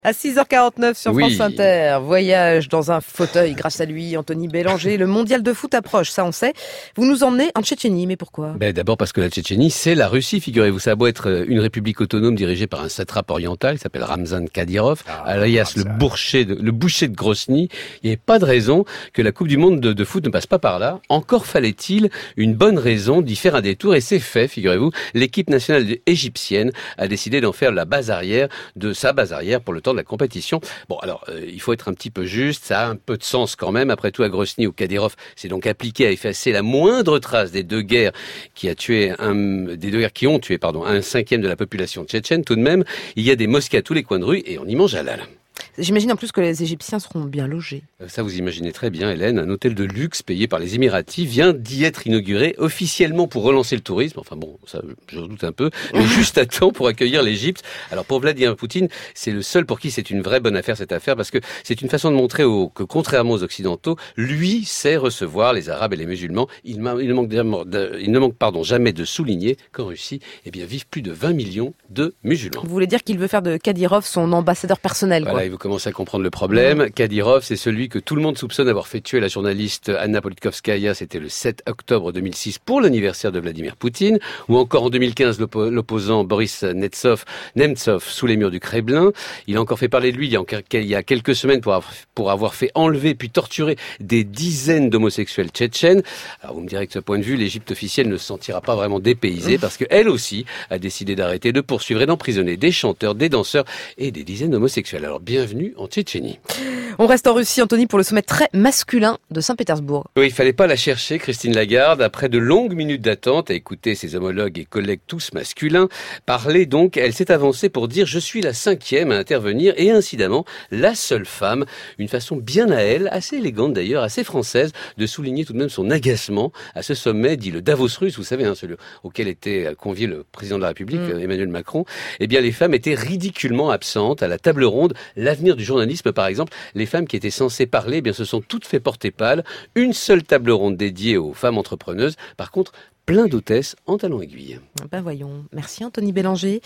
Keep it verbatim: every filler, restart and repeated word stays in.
À six heures quarante-neuf sur Oui. France Inter, voyage dans un fauteuil grâce à lui, Anthony Bélanger. Le mondial de foot approche, ça on sait. Vous nous emmenez en Tchétchénie, mais pourquoi ? Ben d'abord parce que la Tchétchénie, c'est la Russie, figurez-vous. Ça a beau être une république autonome dirigée par un satrape oriental, il s'appelle Ramzan Kadyrov, ah, alias le, boucher de, le boucher de Grozny. Il n'y avait pas de raison que la Coupe du Monde de, de foot ne passe pas par là. Encore fallait-il une bonne raison d'y faire un détour, et c'est fait, figurez-vous. L'équipe nationale égyptienne a décidé d'en faire la base arrière de sa base arrière pour le temps de la compétition. Bon, alors, euh, il faut être un petit peu juste, ça a un peu de sens quand même. Après tout, à Grozny, où Kadyrov s'est donc appliqué à effacer la moindre trace des deux guerres qui a tué un, des deux guerres qui ont tué, pardon, un cinquième de la population tchétchène. Tout de même, il y a des mosquées à tous les coins de rue et on y mange halal. J'imagine en plus que les Égyptiens seront bien logés. Ça, vous imaginez très bien, Hélène. Un hôtel de luxe payé par les Émiratis vient d'y être inauguré officiellement pour relancer le tourisme. Enfin bon, ça, je doute un peu, mais juste à temps pour accueillir l'Égypte. Alors pour Vladimir Poutine, c'est le seul pour qui c'est une vraie bonne affaire, cette affaire, parce que c'est une façon de montrer au, que, contrairement aux Occidentaux, lui sait recevoir les Arabes et les musulmans. Il, il ne manque, de, il ne manque pardon, jamais de souligner qu'en Russie, eh bien, vivent plus de vingt millions de musulmans. Vous voulez dire qu'il veut faire de Kadyrov son ambassadeur personnel, quoi. Voilà, il veut commencer à comprendre le problème. Kadyrov, c'est celui que tout le monde soupçonne d'avoir fait tuer la journaliste Anna Politkovskaya. C'était le sept octobre deux mille six pour l'anniversaire de Vladimir Poutine. Ou encore en deux mille quinze, l'oppo- l'opposant Boris Nemtsov, Nemtsov sous les murs du Kremlin. Il a encore fait parler de lui il y a, il y a quelques semaines pour avoir, pour avoir fait enlever puis torturer des dizaines d'homosexuels tchétchènes. Alors vous me direz que de ce point de vue, l'Égypte officielle ne se sentira pas vraiment dépaysée parce qu'elle aussi a décidé d'arrêter, de poursuivre et d'emprisonner des chanteurs, des danseurs et des dizaines d'homosexuels. Alors bienvenue en Tchétchénie. On reste en Russie, Anthony, pour le sommet très masculin de Saint-Pétersbourg. Oui, il fallait pas la chercher, Christine Lagarde. Après de longues minutes d'attente à écouter ses homologues et collègues tous masculins parler, donc, elle s'est avancée pour dire « Je suis la cinquième à intervenir » et incidemment, la seule femme. Une façon bien à elle, assez élégante d'ailleurs, assez française, de souligner tout de même son agacement à ce sommet, dit le Davos russe, vous savez, hein, celui auquel était convié le président de la République, mmh. Emmanuel Macron. Eh bien, les femmes étaient ridiculement absentes à la table ronde. L'avenir du journalisme, par exemple, les femmes qui étaient censées parler, eh bien, se sont toutes fait porter pâle. Une seule table ronde dédiée aux femmes entrepreneuses. Par contre, plein d'hôtesses en talons aiguilles. Ben voyons. Merci Anthony Bélanger.